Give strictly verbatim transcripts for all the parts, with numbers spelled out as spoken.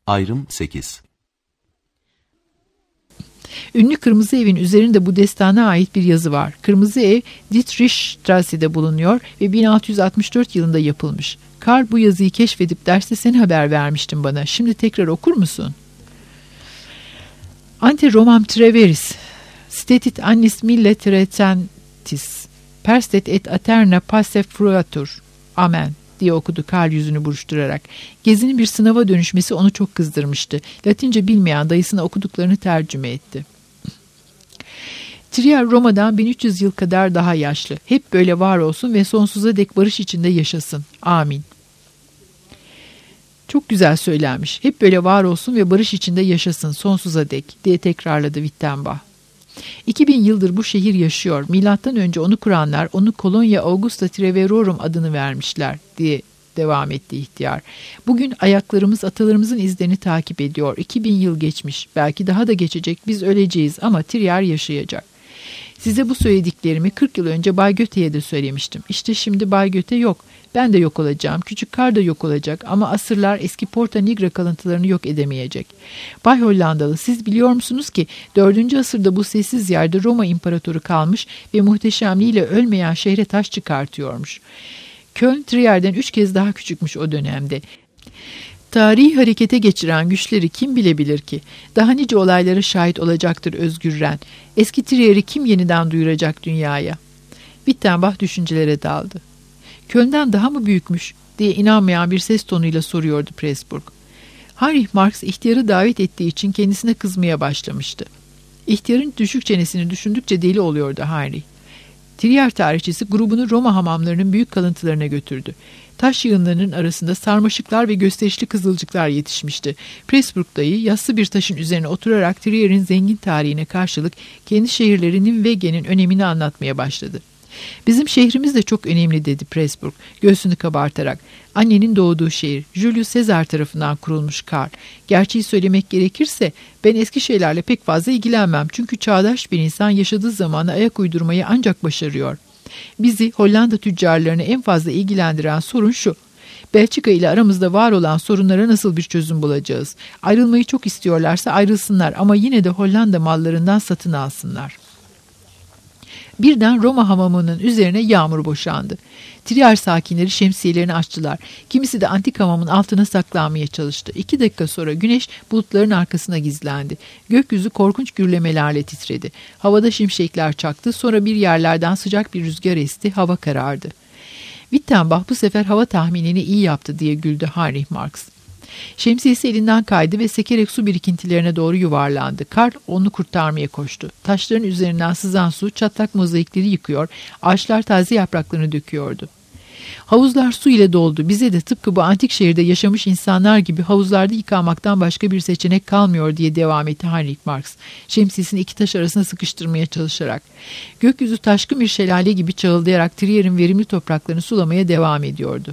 Ayrım sekiz. Ünlü Kırmızı Ev'in üzerinde bu destana ait bir yazı var. Kırmızı Ev Dietrichstrasse'de bulunuyor ve bin altı yüz altmış dört yılında yapılmış. Karl bu yazıyı keşfedip derste sen haber vermiştin bana. Şimdi tekrar okur musun? Ante Romam Treveris, stetit annis mille trecentis, perstet et aeterna passe fruatur. Amen diye okudu Karl yüzünü buruşturarak. Gezinin bir sınava dönüşmesi onu çok kızdırmıştı. Latince bilmeyen dayısına okuduklarını tercüme etti. Trier Roma'dan bin üç yüz yıl kadar daha yaşlı. Hep böyle var olsun ve sonsuza dek barış içinde yaşasın. Amin. Çok güzel söylenmiş. Hep böyle var olsun ve barış içinde yaşasın sonsuza dek diye tekrarladı Wittenbach. iki bin yıldır bu şehir yaşıyor. Milattan önce onu kuranlar onu Colonia Augusta Treverorum adını vermişler diye devam etti ihtiyar. Bugün ayaklarımız atalarımızın izlerini takip ediyor. iki bin yıl geçmiş. Belki daha da geçecek. Biz öleceğiz ama Trier yaşayacak. Size bu söylediklerimi kırk yıl önce Bay Goethe'ye de söylemiştim. İşte şimdi Bay Goethe yok. Ben de yok olacağım. Küçük Karl da yok olacak. Ama asırlar eski Porta Nigra kalıntılarını yok edemeyecek. Bay Hollandalı, siz biliyor musunuz ki dördüncü asırda bu sessiz yerde Roma İmparatoru kalmış ve muhteşemliğiyle ölmeyen şehre taş çıkartıyormuş. Köln, Trier'den üç kez daha küçükmüş o dönemde. Tarihi harekete geçiren güçleri kim bilebilir ki? Daha nice olaylara şahit olacaktır Özgür Ren. Eski Trier'i kim yeniden duyuracak dünyaya? Wittenbach düşüncelere daldı. Köln'den daha mı büyükmüş diye inanmayan bir ses tonuyla soruyordu Pressburg. Heinrich Marx ihtiyarı davet ettiği için kendisine kızmaya başlamıştı. İhtiyarın düşük çenesini düşündükçe deli oluyordu Heinrich. Trier tarihçisi grubunu Roma hamamlarının büyük kalıntılarına götürdü. Taş yığınlarının arasında sarmaşıklar ve gösterişli kızılcıklar yetişmişti. Pressburg dayı yassı bir taşın üzerine oturarak Trier'in zengin tarihine karşılık kendi şehirlerinin ve Wege'nin önemini anlatmaya başladı. Bizim şehrimiz de çok önemli dedi Pressburg göğsünü kabartarak. Annenin doğduğu şehir Julius Caesar tarafından kurulmuş Karl. Gerçeği söylemek gerekirse ben eski şeylerle pek fazla ilgilenmem. Çünkü çağdaş bir insan yaşadığı zamana ayak uydurmayı ancak başarıyor. Bizi Hollanda tüccarlarını en fazla ilgilendiren sorun şu. Belçika ile aramızda var olan sorunlara nasıl bir çözüm bulacağız? Ayrılmayı çok istiyorlarsa ayrılsınlar ama yine de Hollanda mallarından satın alsınlar. Birden Roma hamamının üzerine yağmur boşandı. Trier sakinleri şemsiyelerini açtılar. Kimisi de antik hamamın altına saklanmaya çalıştı. İki dakika sonra güneş bulutların arkasına gizlendi. Gökyüzü korkunç gürlemelerle titredi. Havada şimşekler çaktı. Sonra bir yerlerden sıcak bir rüzgar esti. Hava karardı. Wittenbach bu sefer hava tahminini iyi yaptı diye güldü Heinrich Marx. Şemsiyesi elinden kaydı ve sekerek su birikintilerine doğru yuvarlandı. Karl onu kurtarmaya koştu. Taşların üzerinden sızan su çatlak mozaikleri yıkıyor, ağaçlar taze yapraklarını döküyordu. Havuzlar su ile doldu. Bize de tıpkı bu antik şehirde yaşamış insanlar gibi havuzlarda yıkanmaktan başka bir seçenek kalmıyor diye devam etti Heinrich Marx. Şemsiyesini iki taş arasına sıkıştırmaya çalışarak. Gökyüzü taşkın bir şelale gibi çağıldayarak Trier'in verimli topraklarını sulamaya devam ediyordu.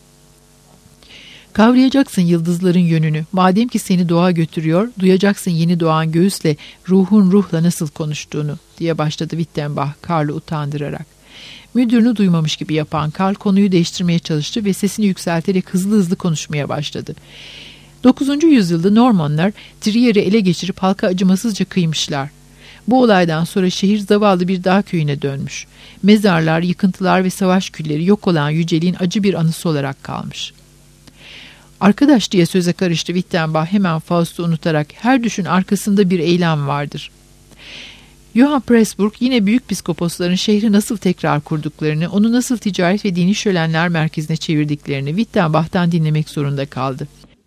Kavrayacaksın yıldızların yönünü. Madem ki seni doğa götürüyor, duyacaksın yeni doğan göğüsle ruhun ruhla nasıl konuştuğunu diye başladı Wittenbach Karl'ı utandırarak. Müdürünü duymamış gibi yapan Karl konuyu değiştirmeye çalıştı ve sesini yükselterek hızlı hızlı konuşmaya başladı. dokuzuncu yüzyılda Normanlar Trier'i ele geçirip halka acımasızca kıymışlar. Bu olaydan sonra şehir zavallı bir dağ köyüne dönmüş. Mezarlar, yıkıntılar ve savaş külleri yok olan yüceliğin acı bir anısı olarak kalmış. Arkadaş diye söze karıştı Wittenbach hemen Faust'u unutarak her düşün arkasında bir eylem vardır. Johann Pressburg yine büyük piskoposların şehri nasıl tekrar kurduklarını, onu nasıl ticaret ve dini şölenler merkezine çevirdiklerini Wittenbach'tan dinlemek zorunda kaldı.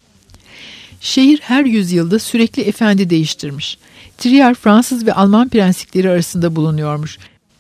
Şehir her yüzyılda sürekli efendi değiştirmiş. Trier Fransız ve Alman prenslikleri arasında bulunuyormuş.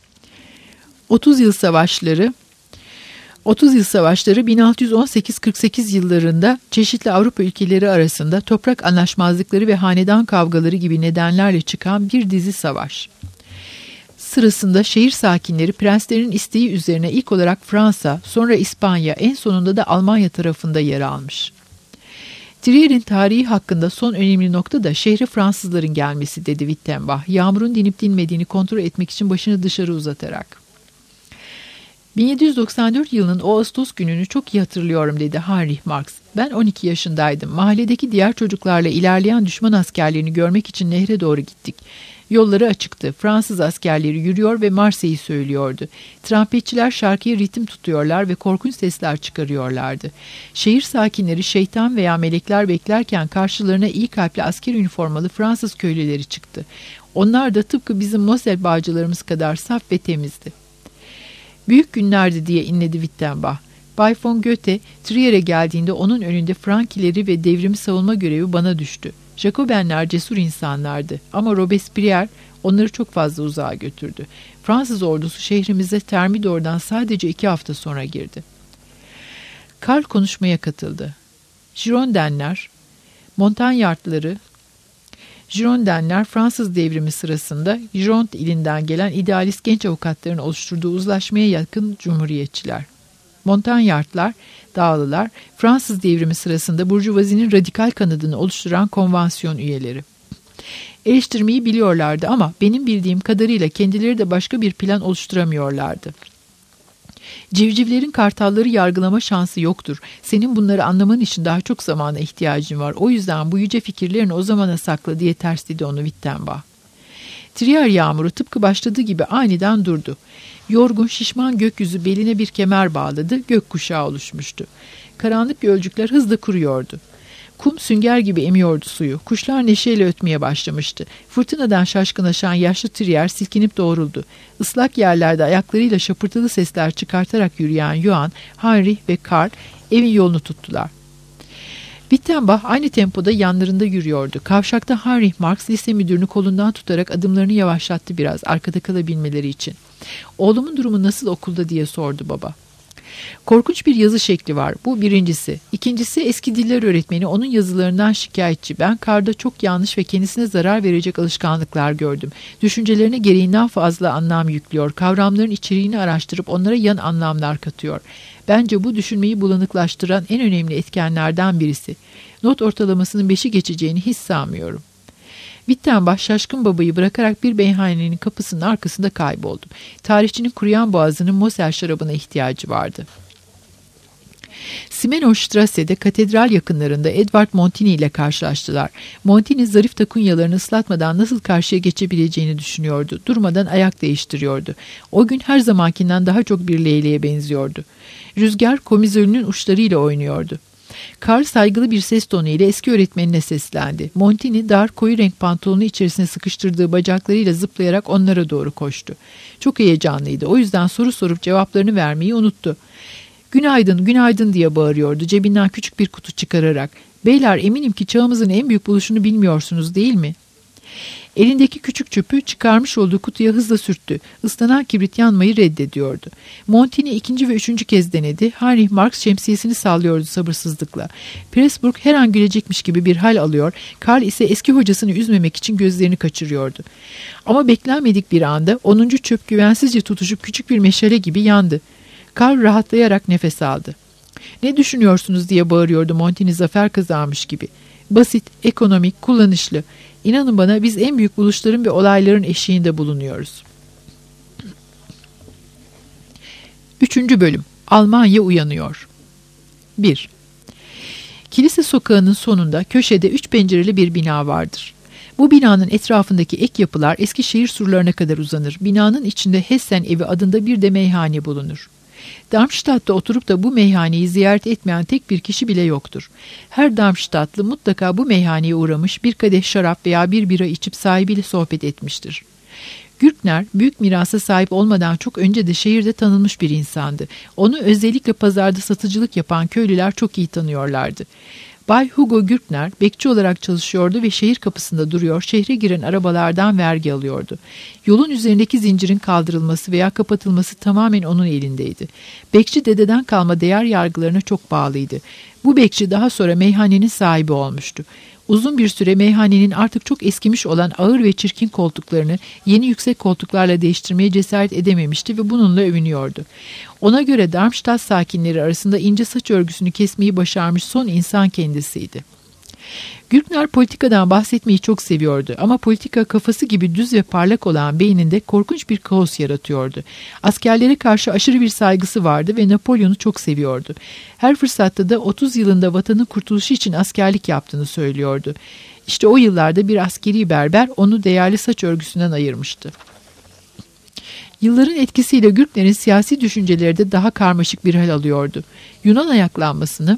otuz yıl savaşları otuz yıl savaşları bin altı yüz on sekiz kırk sekiz yıllarında çeşitli Avrupa ülkeleri arasında toprak anlaşmazlıkları ve hanedan kavgaları gibi nedenlerle çıkan bir dizi savaş. Sırasında şehir sakinleri prenslerin isteği üzerine ilk olarak Fransa, sonra İspanya, en sonunda da Almanya tarafında yer almış. Trier'in tarihi hakkında son önemli nokta da şehre Fransızların gelmesi dedi Wittenbach, yağmurun dinip dinmediğini kontrol etmek için başını dışarı uzatarak. bin yedi yüz doksan dört yılının o Ağustos gününü çok iyi hatırlıyorum dedi Heinrich Marx. Ben on iki yaşındaydım. Mahalledeki diğer çocuklarla ilerleyen düşman askerlerini görmek için nehre doğru gittik. Yolları açıktı. Fransız askerleri yürüyor ve Marsey'i söylüyordu. Trampetçiler şarkıya ritim tutuyorlar ve korkunç sesler çıkarıyorlardı. Şehir sakinleri şeytan veya melekler beklerken karşılarına iyi kalpli asker üniformalı Fransız köylüleri çıktı. Onlar da tıpkı bizim Mosel bağcılarımız kadar saf ve temizdi. Büyük günlerdi diye inledi Wittenbach. Bay von Goethe, Trier'e geldiğinde onun önünde Frankileri ve devrimi savunma görevi bana düştü. Jacobenler cesur insanlardı ama Robespierre onları çok fazla uzağa götürdü. Fransız ordusu şehrimize Thermidor'dan sadece iki hafta sonra girdi. Karl konuşmaya katıldı. Girondenler, Montagnardları, Girondenler Fransız devrimi sırasında Gironde ilinden gelen idealist genç avukatların oluşturduğu uzlaşmaya yakın cumhuriyetçiler. Montagnardlar, Dağlılar, Fransız devrimi sırasında Burjuvazinin radikal kanadını oluşturan konvansiyon üyeleri. Eleştirmeyi biliyorlardı ama benim bildiğim kadarıyla kendileri de başka bir plan oluşturamıyorlardı. Civcivlerin kartalları yargılama şansı yoktur. Senin bunları anlaman için daha çok zamana ihtiyacın var. O yüzden bu yüce fikirlerini o zamana sakla diye tersledi onu Wittenbach. Trier yağmuru tıpkı başladığı gibi aniden durdu. Yorgun, şişman gökyüzü beline bir kemer bağladı, gökkuşağı oluşmuştu. Karanlık gölcükler hızla kuruyordu. Kum sünger gibi emiyordu suyu. Kuşlar neşeyle ötmeye başlamıştı. Fırtınadan şaşkınlaşan yaşlı Trier silkinip doğruldu. Islak yerlerde ayaklarıyla şapırtılı sesler çıkartarak yürüyen Johann, Heinrich ve Karl evin yolunu tuttular. Wittenbach aynı tempoda yanlarında yürüyordu. Kavşakta Heinrich Marx lise müdürünü kolundan tutarak adımlarını yavaşlattı biraz arkada kalabilmeleri için. "Oğlumun durumu nasıl okulda?" diye sordu baba. "Korkunç bir yazı şekli var. Bu birincisi. İkincisi eski diller öğretmeni onun yazılarından şikayetçi. Ben Karl'da çok yanlış ve kendisine zarar verecek alışkanlıklar gördüm. Düşüncelerine gereğinden fazla anlam yüklüyor. Kavramların içeriğini araştırıp onlara yan anlamlar katıyor. Bence bu düşünmeyi bulanıklaştıran en önemli etkenlerden birisi. Not ortalamasının beşi geçeceğini hiç sanmıyorum." Wittenbach şaşkın babayı bırakarak bir meyhanenin kapısının arkasında kayboldu. Tarihçinin kuruyan boğazının Mosel şarabına ihtiyacı vardı. Simenauerstrasse'de katedral yakınlarında Edward Montini ile karşılaştılar. Montini zarif takunyalarını ıslatmadan nasıl karşıya geçebileceğini düşünüyordu. Durmadan ayak değiştiriyordu. O gün her zamankinden daha çok bir leyleğe benziyordu. Rüzgar komizörünün uçlarıyla oynuyordu. Karl saygılı bir ses tonu ile eski öğretmenine seslendi. Montini dar koyu renk pantolonu içerisine sıkıştırdığı bacaklarıyla zıplayarak onlara doğru koştu. Çok heyecanlıydı. O yüzden soru sorup cevaplarını vermeyi unuttu. "Günaydın, günaydın" diye bağırıyordu cebinden küçük bir kutu çıkararak. "Beyler, eminim ki çağımızın en büyük buluşunu bilmiyorsunuz değil mi?" Elindeki küçük çöpü çıkarmış olduğu kutuya hızla sürttü. Islanan kibrit yanmayı reddediyordu. Montini ikinci ve üçüncü kez denedi. Heinrich Marx şemsiyesini sallıyordu sabırsızlıkla. Pressburg her an gülecekmiş gibi bir hal alıyor. Karl ise eski hocasını üzmemek için gözlerini kaçırıyordu. Ama beklenmedik bir anda onuncu çöp güvensizce tutuşup küçük bir meşale gibi yandı. Karl rahatlayarak nefes aldı. "Ne düşünüyorsunuz?" diye bağırıyordu Montini zafer kazanmış gibi. "Basit, ekonomik, kullanışlı. İnanın bana biz en büyük buluşların ve olayların eşiğinde bulunuyoruz." Üçüncü bölüm. Almanya uyanıyor. bir. Kilise sokağının sonunda köşede üç pencereli bir bina vardır. Bu binanın etrafındaki ek yapılar eski şehir surlarına kadar uzanır. Binanın içinde Hessen Evi adında bir de meyhane bulunur. Darmstadt'ta oturup da bu meyhaneyi ziyaret etmeyen tek bir kişi bile yoktur. Her Darmstadtlı mutlaka bu meyhaneye uğramış, bir kadeh şarap veya bir bira içip sahibiyle sohbet etmiştir. Gürtner, büyük mirasa sahip olmadan çok önce de şehirde tanınmış bir insandı. Onu özellikle pazarda satıcılık yapan köylüler çok iyi tanıyorlardı. Bay Hugo Gürtner bekçi olarak çalışıyordu ve şehir kapısında duruyor, şehre giren arabalardan vergi alıyordu. Yolun üzerindeki zincirin kaldırılması veya kapatılması tamamen onun elindeydi. Bekçi dededen kalma değer yargılarına çok bağlıydı. Bu bekçi daha sonra meyhanenin sahibi olmuştu. Uzun bir süre meyhanenin artık çok eskimiş olan ağır ve çirkin koltuklarını yeni yüksek koltuklarla değiştirmeye cesaret edememişti ve bununla övünüyordu. Ona göre Darmstadt sakinleri arasında ince saç örgüsünü kesmeyi başarmış son insan kendisiydi. Gürkner politikadan bahsetmeyi çok seviyordu ama politika kafası gibi düz ve parlak olan beyninde korkunç bir kaos yaratıyordu. Askerlere karşı aşırı bir saygısı vardı ve Napolyon'u çok seviyordu. Her fırsatta da otuz yılında vatanın kurtuluşu için askerlik yaptığını söylüyordu. İşte o yıllarda bir askeri berber onu değerli saç örgüsünden ayırmıştı. Yılların etkisiyle Gürkner'in siyasi düşünceleri de daha karmaşık bir hal alıyordu. Yunan ayaklanmasını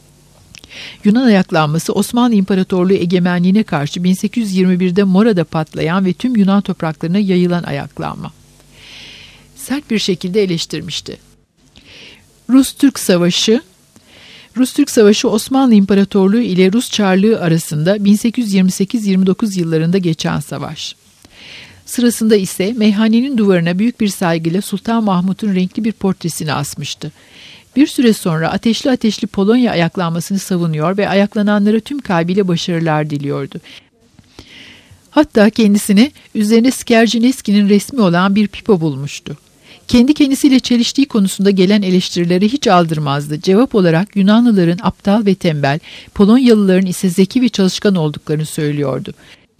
Yunan ayaklanması Osmanlı İmparatorluğu egemenliğine karşı bin sekiz yüz yirmi birde Mora'da patlayan ve tüm Yunan topraklarına yayılan ayaklanma. Sert bir şekilde eleştirmişti. Rus-Türk Savaşı Rus-Türk Savaşı Osmanlı İmparatorluğu ile Rus Çarlığı arasında bin sekiz yüz yirmi sekiz yirmi dokuz yıllarında geçen savaş. Sırasında ise meyhanenin duvarına büyük bir saygıyla Sultan Mahmut'un renkli bir portresini asmıştı. Bir süre sonra ateşli ateşli Polonya ayaklanmasını savunuyor ve ayaklananlara tüm kalbiyle başarılar diliyordu. Hatta kendisine üzerinde Skerjineski'nin resmi olan bir pipo bulmuştu. Kendi kendisiyle çeliştiği konusunda gelen eleştirilere hiç aldırmazdı. Cevap olarak Yunanlıların aptal ve tembel, Polonyalıların ise zeki ve çalışkan olduklarını söylüyordu.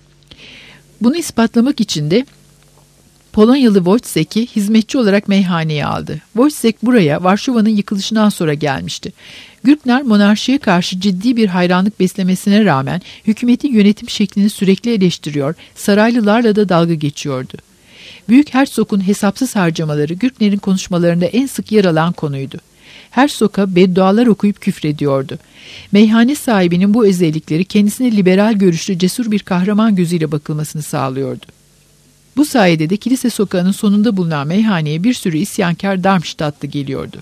Bunu ispatlamak için de Polonyalı Wojciech'i hizmetçi olarak meyhaneye aldı. Wojciech buraya Varşova'nın yıkılışından sonra gelmişti. Gürkner monarşiye karşı ciddi bir hayranlık beslemesine rağmen hükümetin yönetim şeklini sürekli eleştiriyor, saraylılarla da dalga geçiyordu. Büyük Herzog'un hesapsız harcamaları Gürkner'in konuşmalarında en sık yer alan konuydu. Herzog'a beddualar okuyup küfrediyordu. Meyhane sahibinin bu özellikleri kendisine liberal görüşlü cesur bir kahraman gözüyle bakılmasını sağlıyordu. Bu sayede de kilise sokağının sonunda bulunan meyhaneye bir sürü isyankar Darmstadtlı geliyordu.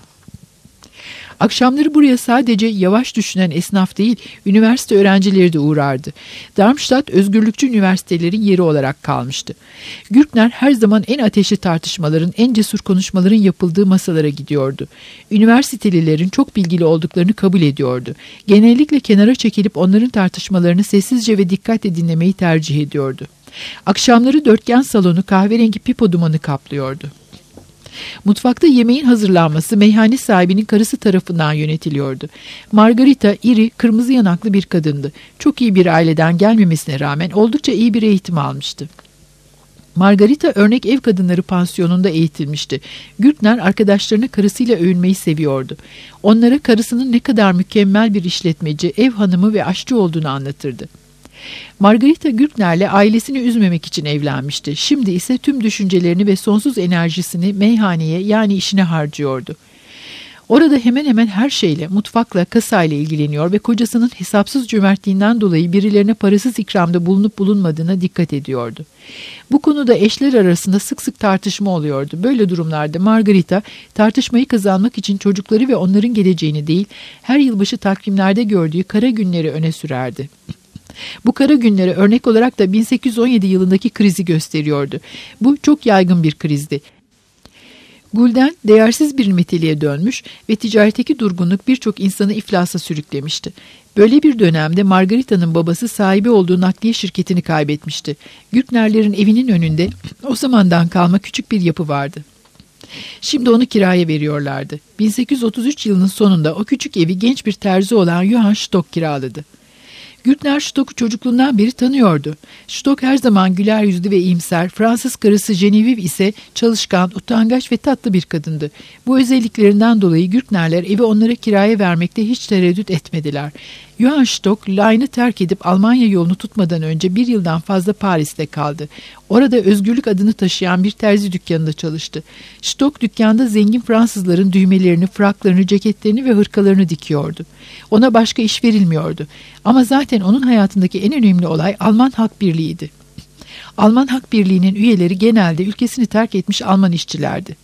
Akşamları buraya sadece yavaş düşünen esnaf değil, üniversite öğrencileri de uğrardı. Darmstadt, özgürlükçü üniversitelerin yeri olarak kalmıştı. Gürkner her zaman en ateşli tartışmaların, en cesur konuşmaların yapıldığı masalara gidiyordu. Üniversitelilerin çok bilgili olduklarını kabul ediyordu. Genellikle kenara çekilip onların tartışmalarını sessizce ve dikkatle dinlemeyi tercih ediyordu. Akşamları dörtgen salonu kahverengi pipo dumanı kaplıyordu. Mutfakta yemeğin hazırlanması meyhane sahibinin karısı tarafından yönetiliyordu. Margarita iri, kırmızı yanaklı bir kadındı. Çok iyi bir aileden gelmemesine rağmen oldukça iyi bir eğitim almıştı. Margarita örnek ev kadınları pansiyonunda eğitilmişti. Gürkner arkadaşlarını karısıyla övünmeyi seviyordu. Onlara karısının ne kadar mükemmel bir işletmeci, ev hanımı ve aşçı olduğunu anlatırdı. Margarita Gürkner'le ailesini üzmemek için evlenmişti. Şimdi ise tüm düşüncelerini ve sonsuz enerjisini meyhaneye yani işine harcıyordu. Orada hemen hemen her şeyle, mutfakla, kasayla ilgileniyor ve kocasının hesapsız cömertliğinden dolayı birilerine parasız ikramda bulunup bulunmadığına dikkat ediyordu. Bu konuda eşler arasında sık sık tartışma oluyordu. Böyle durumlarda Margarita tartışmayı kazanmak için çocukları ve onların geleceğini değil, her yılbaşı takvimlerde gördüğü kara günleri öne sürerdi. Bu kara günlere örnek olarak da bin sekiz yüz on yedi yılındaki krizi gösteriyordu. Bu çok yaygın bir krizdi. Gulden değersiz bir meteliğe dönmüş ve ticaretteki durgunluk birçok insanı iflasa sürüklemişti. Böyle bir dönemde Margarita'nın babası sahibi olduğu nakliye şirketini kaybetmişti. Gürknerlerin evinin önünde o zamandan kalma küçük bir yapı vardı. Şimdi onu kiraya veriyorlardı. bin sekiz yüz otuz üç yılının sonunda o küçük evi genç bir terzi olan Johann Stock kiraladı. Gürkner Stock'u çocukluğundan beri tanıyordu. Stock her zaman güler yüzlü ve iyimser, Fransız karısı Genevieve ise çalışkan, utangaç ve tatlı bir kadındı. Bu özelliklerinden dolayı Gürknerler evi onlara kiraya vermekte hiç tereddüt etmediler. Johann Stock, Layn'ı terk edip Almanya yolunu tutmadan önce bir yıldan fazla Paris'te kaldı. Orada Özgürlük adını taşıyan bir terzi dükkanında çalıştı. Stock dükkanda zengin Fransızların düğmelerini, fraklarını, ceketlerini ve hırkalarını dikiyordu. Ona başka iş verilmiyordu. Ama zaten onun hayatındaki en önemli olay Alman Halk Birliği'ydi. Alman Halk Birliği'nin üyeleri genelde ülkesini terk etmiş Alman işçilerdi.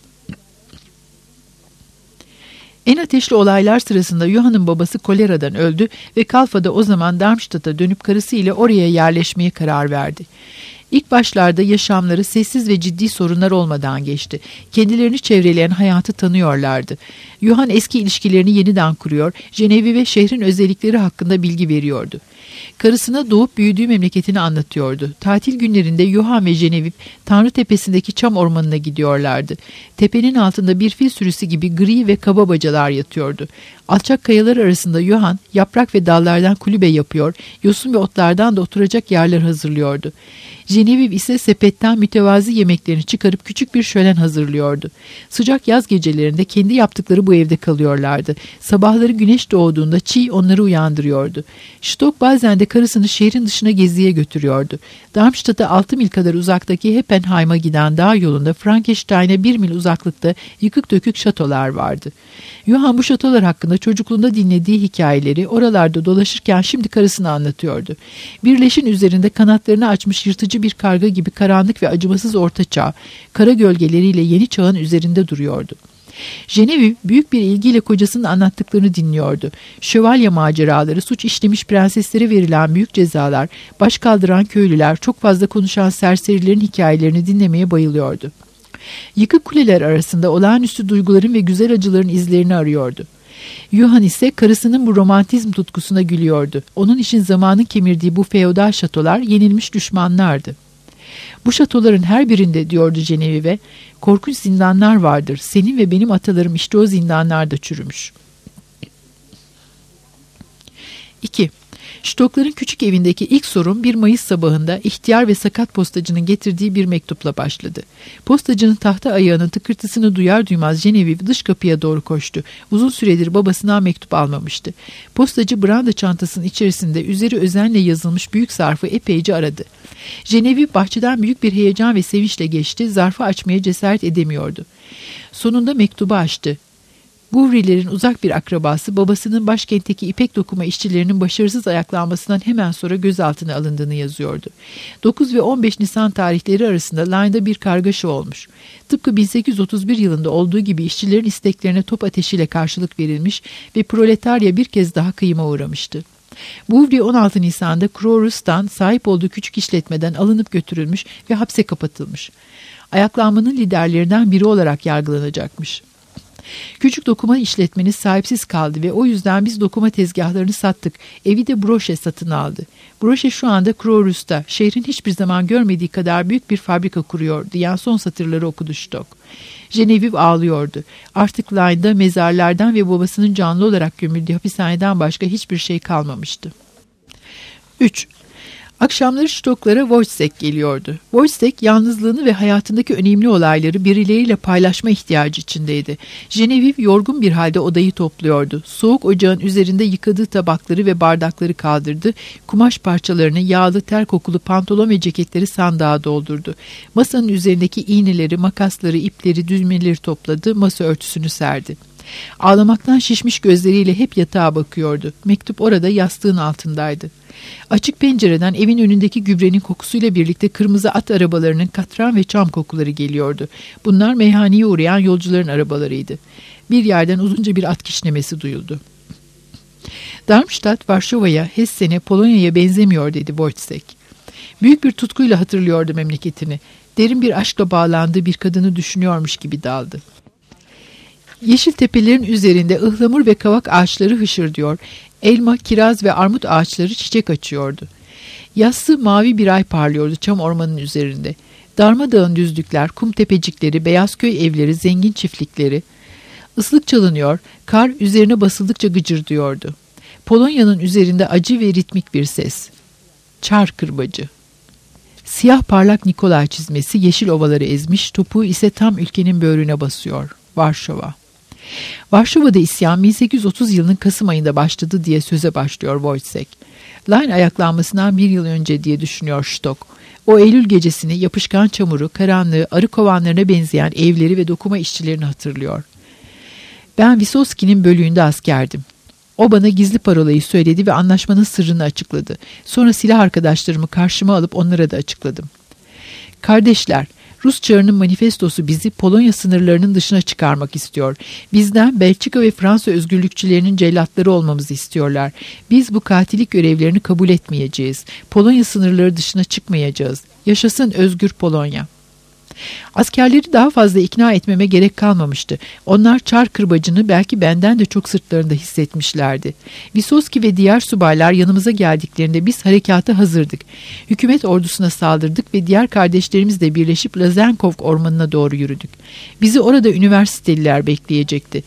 En ateşli olaylar sırasında Johann'ın babası koleradan öldü ve Kalfa'da o zaman Darmstadt'a dönüp karısıyla oraya yerleşmeye karar verdi. İlk başlarda yaşamları sessiz ve ciddi sorunlar olmadan geçti. Kendilerini çevreleyen hayatı tanıyorlardı. Johann eski ilişkilerini yeniden kuruyor, Genevieve ve şehrin özellikleri hakkında bilgi veriyordu. Karısına doğup büyüdüğü memleketini anlatıyordu. Tatil günlerinde Johann ve Genevieve Tanrı Tepesi'ndeki çam ormanına gidiyorlardı. Tepenin altında bir fil sürüsü gibi gri ve kaba bacalar yatıyordu. Alçak kayalar arasında Johann yaprak ve dallardan kulübe yapıyor, yosun ve otlardan da oturacak yerler hazırlıyordu. Genevieve ise sepetten mütevazi yemeklerini çıkarıp küçük bir şölen hazırlıyordu. Sıcak yaz gecelerinde kendi yaptıkları bu evde kalıyorlardı. Sabahları güneş doğduğunda çiğ onları uyandırıyordu. Stock bazen de karısını şehrin dışına geziye götürüyordu. Darmstadt'a altı mil kadar uzaktaki Heppenheim'a giden dağ yolunda Frankenstein'e bir mil uzaklıkta yıkık dökük şatolar vardı. Johann bu şatolar hakkında çocukluğunda dinlediği hikayeleri oralarda dolaşırken şimdi karısına anlatıyordu. Bir leşin üzerinde kanatlarını açmış yırtıcı bir karga gibi karanlık ve acımasız ortaçağ, kara gölgeleriyle yeni çağın üzerinde duruyordu. Genevieve büyük bir ilgiyle kocasının anlattıklarını dinliyordu. Şövalye maceraları, suç işlemiş prenseslere verilen büyük cezalar, baş kaldıran köylüler, çok fazla konuşan serserilerin hikayelerini dinlemeye bayılıyordu. Yıkık kuleler arasında olağanüstü duyguların ve güzel acıların izlerini arıyordu. Johann ise karısının bu romantizm tutkusuna gülüyordu. Onun için zamanın kemirdiği bu feodal şatolar yenilmiş düşmanlardı. Bu şatoların her birinde, diyordu Genevieve, korkunç zindanlar vardır. Senin ve benim atalarım işte o zindanlarda çürümüş. İki. Stock'ların küçük evindeki ilk sorun bir Mayıs sabahında ihtiyar ve sakat postacının getirdiği bir mektupla başladı. Postacının tahta ayağının tıkırtısını duyar duymaz Genevieve dış kapıya doğru koştu. Uzun süredir babasından mektup almamıştı. Postacı branda çantasının içerisinde üzeri özenle yazılmış büyük zarfı epeyce aradı. Genevieve bahçeden büyük bir heyecan ve sevinçle geçti. Zarfı açmaya cesaret edemiyordu. Sonunda mektubu açtı. Bouvry'lerin uzak bir akrabası babasının başkentteki ipek dokuma işçilerinin başarısız ayaklanmasından hemen sonra gözaltına alındığını yazıyordu. dokuz ve on beş Nisan tarihleri arasında Lyon'da bir kargaşa olmuş. Tıpkı bin sekiz yüz otuz bir yılında olduğu gibi işçilerin isteklerine top ateşiyle karşılık verilmiş ve proletarya bir kez daha kıyıma uğramıştı. Bouvry on altı Nisan'da Croix-Rouge'dan sahip olduğu küçük işletmeden alınıp götürülmüş ve hapse kapatılmış. Ayaklanmanın liderlerinden biri olarak yargılanacakmış. Küçük dokuma işletmeniz sahipsiz kaldı ve o yüzden biz dokuma tezgahlarını sattık. Evi de Broche satın aldı. Broche şu anda Croix-Rouge'da şehrin hiçbir zaman görmediği kadar büyük bir fabrika kuruyor diyen son satırları okudu Stock. Genevieve ağlıyordu. Artık Lyon'da mezarlardan ve babasının canlı olarak gömüldüğü hapishaneden başka hiçbir şey kalmamıştı. üç. Akşamları Stock'lara Wojciech geliyordu. Wojciech yalnızlığını ve hayatındaki önemli olayları birileriyle paylaşma ihtiyacı içindeydi. Genevieve yorgun bir halde odayı topluyordu. Soğuk ocağın üzerinde yıkadığı tabakları ve bardakları kaldırdı. Kumaş parçalarını, yağlı ter kokulu pantolon ve ceketleri sandığa doldurdu. Masanın üzerindeki iğneleri, makasları, ipleri, düğmeleri topladı. Masa örtüsünü serdi. Ağlamaktan şişmiş gözleriyle hep yatağa bakıyordu. Mektup orada yastığın altındaydı. Açık pencereden evin önündeki gübrenin kokusuyla birlikte kırmızı at arabalarının katran ve çam kokuları geliyordu. Bunlar meyhaneye uğrayan yolcuların arabalarıydı. Bir yerden uzunca bir at kişnemesi duyuldu. Darmstadt, Varşova'ya, Hessen'e, Polonya'ya benzemiyor dedi Wojciech. Büyük bir tutkuyla hatırlıyordu memleketini. Derin bir aşkla bağlandığı bir kadını düşünüyormuş gibi daldı. Yeşil tepelerin üzerinde ıhlamur ve kavak ağaçları hışırdıyor. Elma, kiraz ve armut ağaçları çiçek açıyordu. Yassı mavi bir ay parlıyordu çam ormanın üzerinde. Darmadağın düzlükler, kum tepecikleri, beyaz köy evleri, zengin çiftlikleri. Islık çalınıyor, kar üzerine basıldıkça gıcırdıyordu. Polonya'nın üzerinde acı ve ritmik bir ses. Çar kırbacı. Siyah parlak Nikolay çizmesi yeşil ovaları ezmiş, topuğu ise tam ülkenin böğrüne basıyor. Varşova. Varşova'da isyan bin sekiz yüz otuz yılının Kasım ayında başladı diye söze başlıyor Wojciech. Lyon ayaklanmasından bir yıl önce diye düşünüyor Stock. O Eylül gecesini, yapışkan çamuru, karanlığı, arı kovanlarına benzeyen evleri ve dokuma işçilerini hatırlıyor. Ben Vysotsky'nin bölüğünde askerdim. O bana gizli parolayı söyledi ve anlaşmanın sırrını açıkladı. Sonra silah arkadaşlarımı karşıma alıp onlara da açıkladım. Kardeşler, Rus çarının manifestosu bizi Polonya sınırlarının dışına çıkarmak istiyor. Bizden Belçika ve Fransa özgürlükçülerinin cellatları olmamızı istiyorlar. Biz bu katillik görevlerini kabul etmeyeceğiz. Polonya sınırları dışına çıkmayacağız. Yaşasın özgür Polonya. Askerleri daha fazla ikna etmeme gerek kalmamıştı. Onlar çar kırbacını belki benden de çok sırtlarında hissetmişlerdi. Vysotsky ve diğer subaylar yanımıza geldiklerinde biz harekata hazırdık. Hükümet ordusuna saldırdık ve diğer kardeşlerimizle birleşip Lazenkov ormanına doğru yürüdük. Bizi orada üniversiteliler bekleyecekti.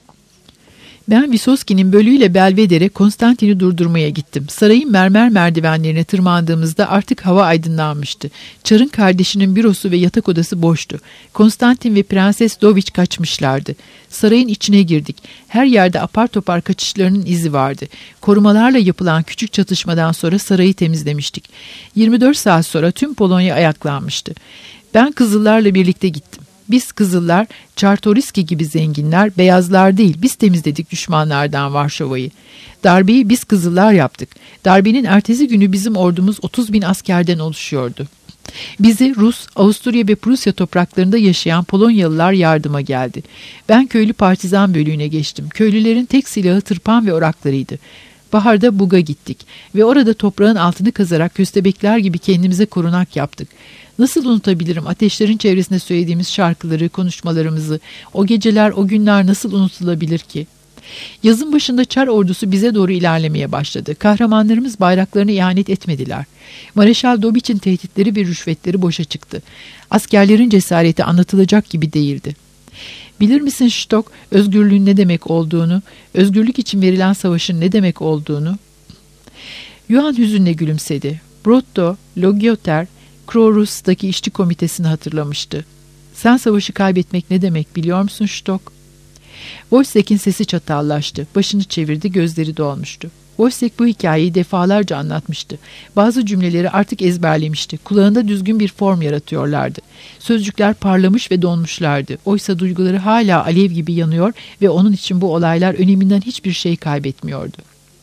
Ben Vysotsky'nin bölüğüyle Belvedere'e Konstantin'i durdurmaya gittim. Sarayın mermer merdivenlerine tırmandığımızda artık hava aydınlanmıştı. Çar'ın kardeşinin bürosu ve yatak odası boştu. Konstantin ve Prenses Doviç kaçmışlardı. Sarayın içine girdik. Her yerde apar topar kaçışlarının izi vardı. Korumalarla yapılan küçük çatışmadan sonra sarayı temizlemiştik. yirmi dört saat sonra tüm Polonya ayaklanmıştı. Ben Kızıllarla birlikte gittim. Biz Kızıllar, Czartoryski gibi zenginler, beyazlar değil, biz temizledik düşmanlardan Varşova'yı. Darbeyi biz Kızıllar yaptık. Darbenin ertesi günü bizim ordumuz otuz bin askerden oluşuyordu. Bizi Rus, Avusturya ve Prusya topraklarında yaşayan Polonyalılar yardıma geldi. Ben köylü partizan bölüğüne geçtim. Köylülerin tek silahı tırpan ve oraklarıydı. Baharda Bug'a gittik ve orada toprağın altını kazarak köstebekler gibi kendimize korunak yaptık. Nasıl unutabilirim ateşlerin çevresinde söylediğimiz şarkıları, konuşmalarımızı, o geceler, o günler nasıl unutulabilir ki? Yazın başında Çar ordusu bize doğru ilerlemeye başladı. Kahramanlarımız bayraklarını ihanet etmediler. Mareşal Dobiç'in tehditleri ve rüşvetleri boşa çıktı. Askerlerin cesareti anlatılacak gibi değildi. Bilir misin Ştok, özgürlüğün ne demek olduğunu, özgürlük için verilen savaşın ne demek olduğunu? Yuan hüzünle gülümsedi. Brotto, Logioter, Krorus'taki işçi komitesini hatırlamıştı. Sen savaşı kaybetmek ne demek biliyor musun Ştok? Wojciech'in sesi çatallaştı. Başını çevirdi, gözleri dolmuştu. Wojciech bu hikayeyi defalarca anlatmıştı. Bazı cümleleri artık ezberlemişti. Kulağında düzgün bir form yaratıyorlardı. Sözcükler parlamış ve donmuşlardı. Oysa duyguları hala alev gibi yanıyor ve onun için bu olaylar öneminden hiçbir şey kaybetmiyordu.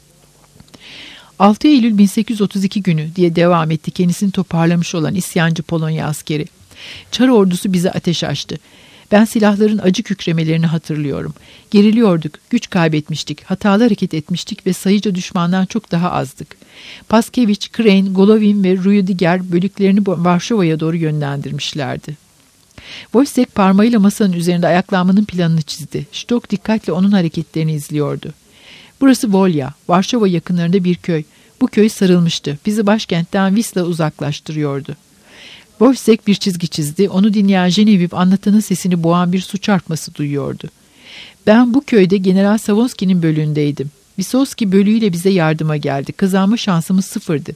altı Eylül bin sekiz yüz otuz iki günü diye devam etti kendisini toparlamış olan isyancı Polonya askeri. Çar ordusu bize ateş açtı. Ben silahların acı kükremelerini hatırlıyorum. Geriliyorduk, güç kaybetmiştik, hatalı hareket etmiştik ve sayıca düşmandan çok daha azdık. Paskevich, Crane, Golovin ve Rüdiger bölüklerini Varşova'ya doğru yönlendirmişlerdi. Wojciech parmağıyla masanın üzerinde ayaklanmanın planını çizdi. Ştok dikkatle onun hareketlerini izliyordu. Burası Volya, Varşova yakınlarında bir köy. Bu köy sarılmıştı. Bizi başkentten Wisla uzaklaştırıyordu. Wojciech bir çizgi çizdi. Onu dinleyen Genevieve anlatanın sesini boğan bir su çarpması duyuyordu. Ben bu köyde General Savonski'nin bölüğündeydim. Vysotsky bölüğüyle bize yardıma geldi. Kazanma şansımız sıfırdı.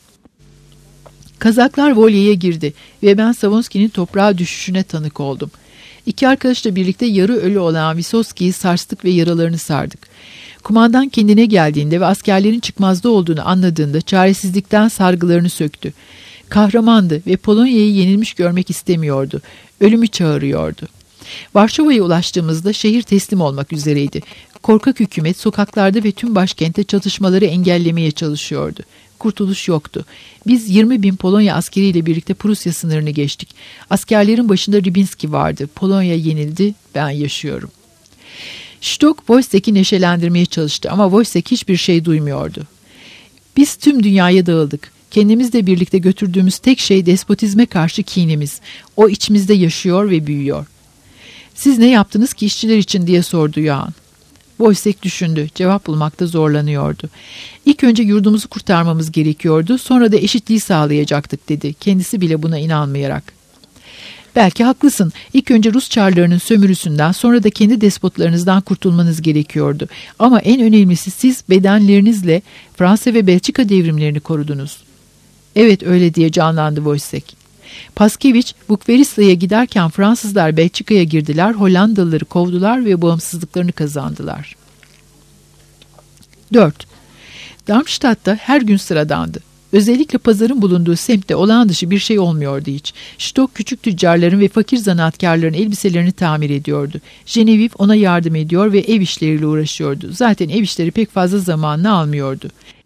Kazaklar Volya'ya girdi ve ben Savonski'nin toprağa düşüşüne tanık oldum. İki arkadaşla birlikte yarı ölü olan Vysotsky'yi sarstık ve yaralarını sardık. Kumandan kendine geldiğinde ve askerlerin çıkmazda olduğunu anladığında çaresizlikten sargılarını söktü. Kahramandı ve Polonya'yı yenilmiş görmek istemiyordu. Ölümü çağırıyordu. Varşova'ya ulaştığımızda şehir teslim olmak üzereydi. Korkak hükümet sokaklarda ve tüm başkentte çatışmaları engellemeye çalışıyordu. Kurtuluş yoktu. Biz yirmi bin Polonya askeriyle birlikte Prusya sınırını geçtik. Askerlerin başında Rybinski vardı. Polonya yenildi, ben yaşıyorum. Ştok Wojciech'i neşelendirmeye çalıştı ama Wojciech hiçbir şey duymuyordu. Biz tüm dünyaya dağıldık. Kendimizle birlikte götürdüğümüz tek şey despotizme karşı kinimiz. O içimizde yaşıyor ve büyüyor. Siz ne yaptınız ki işçiler için diye sordu Yuan. Wojciech düşündü. Cevap bulmakta zorlanıyordu. İlk önce yurdumuzu kurtarmamız gerekiyordu. Sonra da eşitliği sağlayacaktık dedi. Kendisi bile buna inanmayarak. Belki haklısın. İlk önce Rus çarlarının sömürüsünden sonra da kendi despotlarınızdan kurtulmanız gerekiyordu. Ama en önemlisi siz bedenlerinizle Fransa ve Belçika devrimlerini korudunuz. Evet öyle diye canlandı Wojciech. Paskevich, Bukverisla'ya giderken Fransızlar Belçika'ya girdiler, Hollandalıları kovdular ve bağımsızlıklarını kazandılar. dört. Darmstadt'ta her gün sıradandı. Özellikle pazarın bulunduğu semtte olağan dışı bir şey olmuyordu hiç. Ştok küçük tüccarların ve fakir zanaatkarların elbiselerini tamir ediyordu. Genevieve ona yardım ediyor ve ev işleriyle uğraşıyordu. Zaten ev işleri pek fazla zamanını almıyordu.